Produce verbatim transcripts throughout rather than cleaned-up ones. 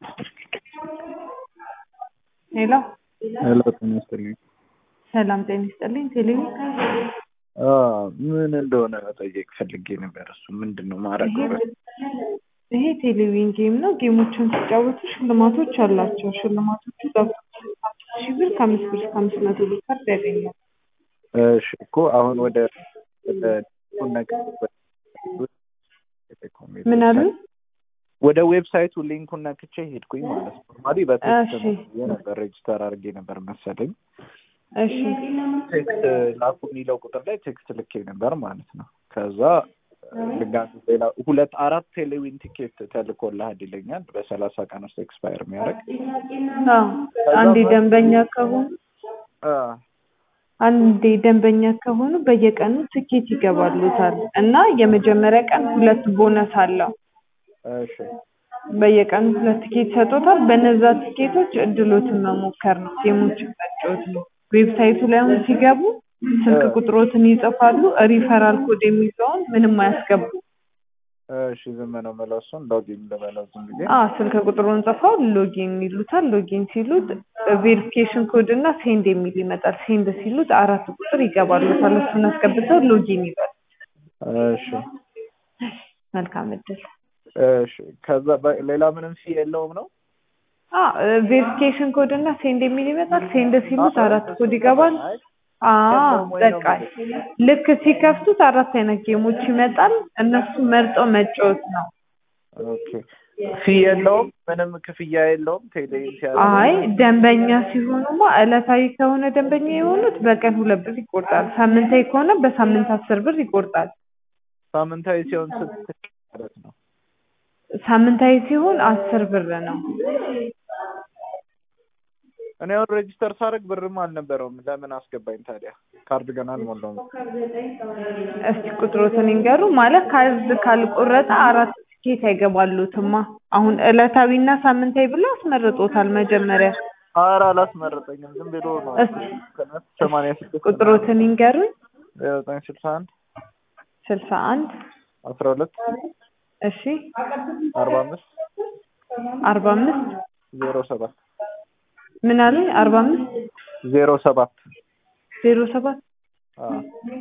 ሄሎ ሄሎ ጤና ይስጥልኝ። ሰላም ጤና ይስጥልኝ። ቴሌቪዥን አዎ ምን እንደሆነ መጠየቅ ፈልጌ ነበር። እሱ ምንድነው ማረገው? ይሄ ቴሌቪዥን ጌም ነው። ጌሞችን ሲጫወቱ ሽልማቶች አላቸው። ሽልማቶቹ አምስት ሺህ ብር ከአምስት ብር እስከ አምስት መቶ ብር ካርድ ያገኛል። እሺ እኮ አሁን ወደ ወደ ምን አሉ? ወደ ዌብሳይቱ ሊንኩን ነክቼ ሄድኩኝ ማለት ነው። ኖርማሊ በቴክስት ነበር ሬጅስተር አድርጌ ነበር መሰለኝ። እሺ ቴክስት ላኩ የሚለው ቁጥር ላይ ቴክስት ልኬ ነበር ማለት ነው። ከዛ ልጋት ሌላ ሁለት አራት ቴሌዊን ቲኬት ተልኮልሃል ይለኛል በሰላሳ ቀን ውስጥ ኤክስፓየር የሚያደርግ። አዎ አንዴ ደንበኛ ከሆኑ አ አንዴ ደንበኛ ከሆኑ በየቀኑ ትኬት ይገባሉታል እና የመጀመሪያ ቀን ሁለት ቦነስ አለው። እሺ በየቀኑ ሁለት ቲኬት ሰጥቶታል። በነዛ ቲኬቶች እድሎትን መሞከር ነው፣ ጌሞችን መጫወት ነው። ዌብሳይቱ ላይ አሁን ሲገቡ ስልክ ቁጥሮትን ይጽፋሉ። ሪፈራል ኮድ የሚለውን ምንም አያስገቡ። እሺ ዝም ነው መለሱን ሎጊን ለማለት ዝም ብዬ አዎ ስልክ ቁጥሩን ጽፈው ሎጊን ይሉታል። ሎጊን ሲሉት ቬሪፊኬሽን ኮድ እና ሴንድ የሚል ይመጣል። ሴንድ ሲሉት አራት ቁጥር ይገባሉታል። እሱን አስገብተው ሎጊን ይበሉ። እሺ መልካም እድል። እሺ ከዛ ሌላ ምንም ሲ የለውም ነው? አዎ ቬሪፊኬሽን ኮድ እና ሴንድ የሚል ይመጣል። ሴንድ ሲሉት አራት ኮድ ይገባል። አዎ በቃ ልክ ሲከፍቱት አራት አይነት ጌሞች ይመጣል። እነሱ መርጠው መጫወት ነው። ኦኬ ፊ የለውም? ምንም ክፍያ የለውም? ቴሌቪዥን ሲያደርግ አይ ደንበኛ ሲሆኑማ ዕለታዊ ከሆነ ደንበኛ የሆኑት በቀን ሁለት ብር ይቆርጣል። ሳምንታዊ ከሆነ በሳምንት አስር ብር ይቆርጣል። ሳምንታዊ ሲሆን ስንት ማለት ነው? ሳምንታዊ ሲሆን አስር ብር ነው። እኔ አሁን ሬጂስተር ሳደርግ ብርም አልነበረውም። ለምን አስገባኝ ታዲያ? ካርድ ገና አልሞላውም። እስቲ ቁጥሮትን ይንገሩ። ማለት ካርድ ካልቆረጠ አራት ቲኬት አይገባሉትማ። አሁን ዕለታዊና ሳምንታዊ ብሎ አስመርጦታል መጀመሪያ። ኧረ አላስመረጠኝም። ዝም ብሎ ነው። ሰማንያ ስድስት ቁጥሮትን ይንገሩኝ። ዘጠኝ ስልሳ አንድ ስልሳ አንድ አስራ ሁለት እሺ አርባ አምስት አርባ አምስት ዜሮ ሰባት ምን አለኝ? አርባ አምስት ዜሮ ሰባት ዜሮ ሰባት አዎ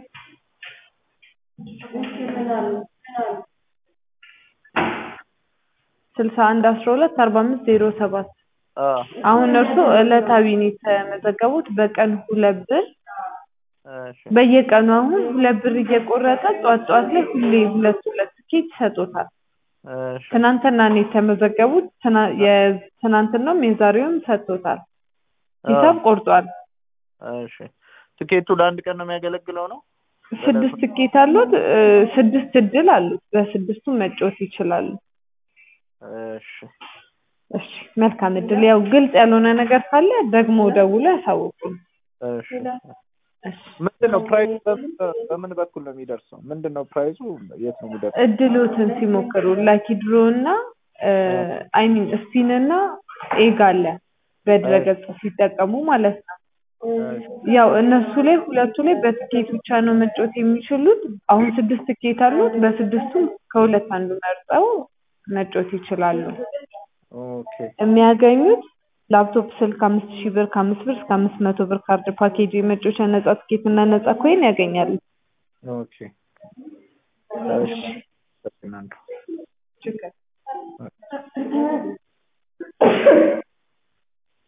ስልሳ አንድ አስራ ሁለት አርባ አምስት ዜሮ ሰባት አዎ አሁን እርሱ ዕለታዊ ነው የተመዘገቡት በቀን ሁለት ብር። እሺ በየቀኑ አሁን ሁለት ብር እየቆረጠ ጧት ጧት ላይ ሁሌ ሁለት ሁለት ቲኬት ይሰጡታል። እሺ ትናንትና ነው የተመዘገቡት። የትናንትናውም የዛሬውም ሰጥቶታል። ሂሳብ ቆርጧል። እሺ ቲኬቱ ለአንድ ቀን ነው የሚያገለግለው ነው? ስድስት ቲኬት አሉት። ስድስት እድል አሉት። በስድስቱ መጫወት ይችላሉ። እሺ እሺ መልካም እድል። ያው ግልጽ ያልሆነ ነገር ካለ ደግሞ ደውሎ ያሳውቁን። እሺ ምንድነው ፕራይስ? በምን በኩል ነው የሚደርሰው? ምንድነው ፕራይሱ? የት ነው የሚደርሰው? እድሎትን ሲሞክሩ ላኪ ድሮ እና አይ ሚን ስፒን እና ኤግ አለ በድረገጽ ሲጠቀሙ ማለት ነው። ያው እነሱ ላይ ሁለቱ ላይ በትኬት ብቻ ነው መጫወት የሚችሉት። አሁን ስድስት ትኬት አሉት። በስድስቱ ከሁለት አንዱ መርጠው መጫወት ይችላሉ። ኦኬ የሚያገኙት ላፕቶፕ ስልክ አምስት ሺህ ብር ከአምስት ብር እስከ አምስት መቶ ብር ካርድ ፓኬጅ የመጫወቻ ነጻ ትኬት እና ነጻ ኮይን ያገኛሉ። ኦኬ እሺ